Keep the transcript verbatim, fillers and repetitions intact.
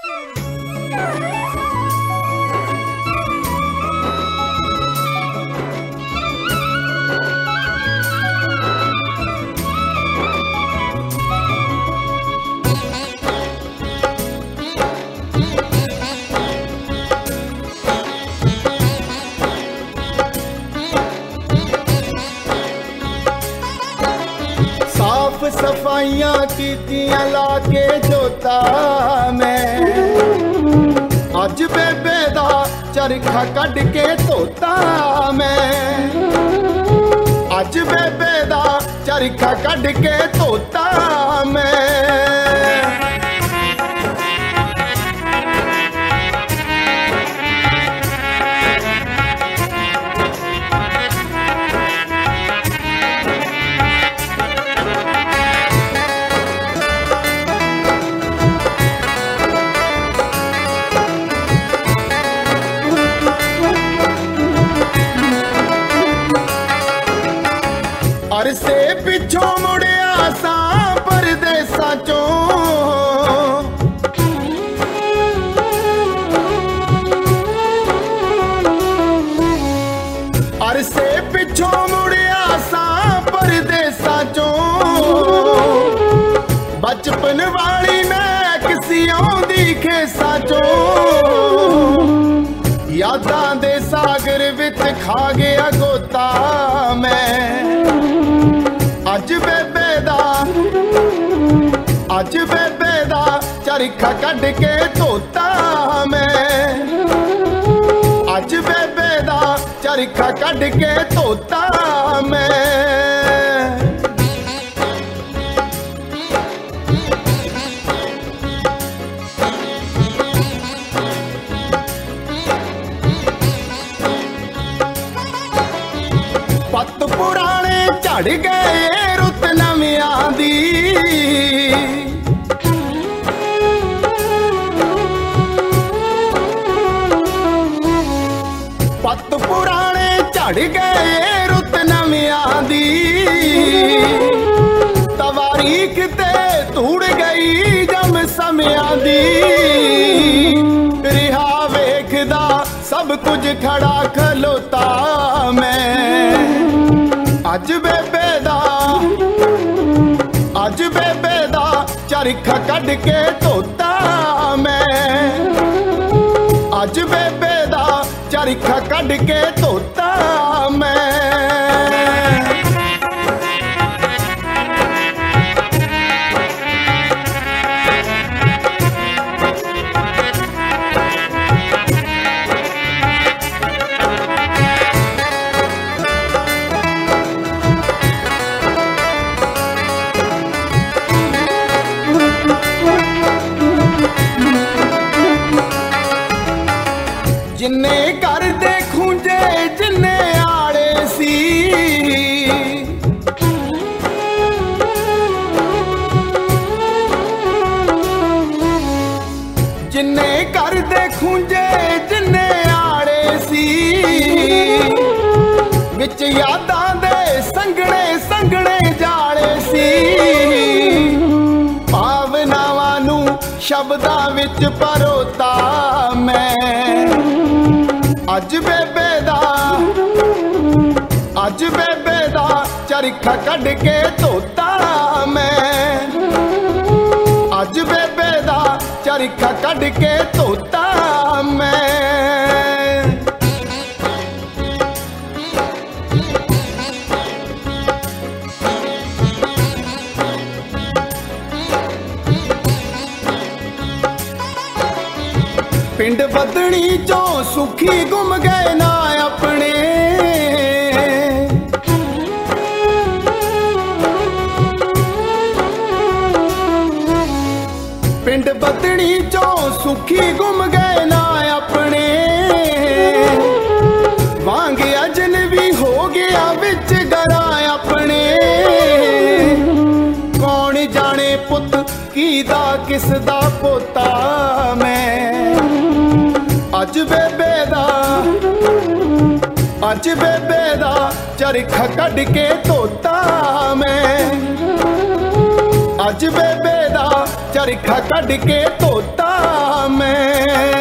सफाइयां कीतियां लाके जोता मैं अज बेबे दा चरखा कढ़ के धोता मैं अज बेबे दा चरखा कढ़ के धोता मैं अरसे पिछों मुड़िया सा परदेसा चों अरसे पिछों मुड़िया सा परदेसा चों बचपन वाली मैं किसी आउंदी खेसा चों यादां दे सागर विच खा गया गोता मैं अज बेबे दा अज बेबे दा चरखा कढ़ के धोता मैं अज बेबे दा चरखा कढ़ के धोता मैं पत पुराने झड़ गए रुत नवियां दी पत पुराने झड़ गए रुत नवियां दी तवारीख ते धूड़ गई जम समियां दी रिहा वेखदा सब कुछ खड़ा खलोता मैं अज बेबे दा अज बेबे दा चरखा कढ़ के धोता मैं अज बेबे दा चरखा कढ़ के धोता मैं जिन्ने घर दे खूंजे जिन्ने आड़े सी जिन्ने घर दे खूंजे जिन्ने आड़े सी विच यादां दे संगणे संगणे जाले सी भावनावां नूं शब्दां विच परोता मैं अज बेबे दा अज बेबे दा चरखा कढ़ के धोता मैं अज बेबे दा चरखा कढ़ के धोता मैं पिंड बदनी चो सुखी गुम गए ना अपने पिंड बदनी चो सुखी गुम गए ना अपने वांग अजनबी हो गया विच गरा अपने कौन जाने पुत कीदा किसदा पोता मैं अज बेबे दा अज बेबे दा चरखा कढ़ के धोता मैं अज बेबे दा चरखा कढ़ के धोता मैं।